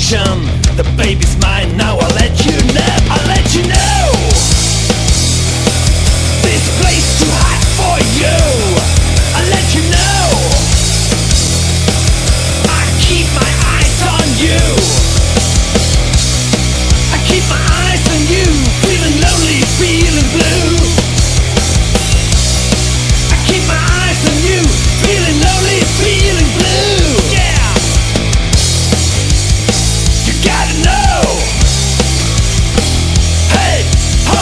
station. The baby's mine, now I'll let you know. I'll let you know. This place too hot for you. I'll let you know. I keep my eyes on you. I keep my eyes on you. Feeling lonely, feeling blue. I keep my eyes on you. Feeling lonely, feeling blue. Yeah. You gotta know. Hey, ho.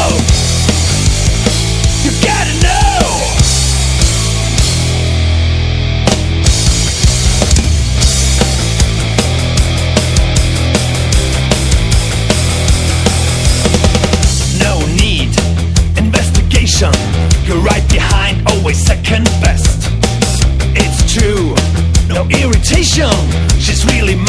You gotta know. No need investigation. You're right behind, always second best. It's true, no irritation. She's really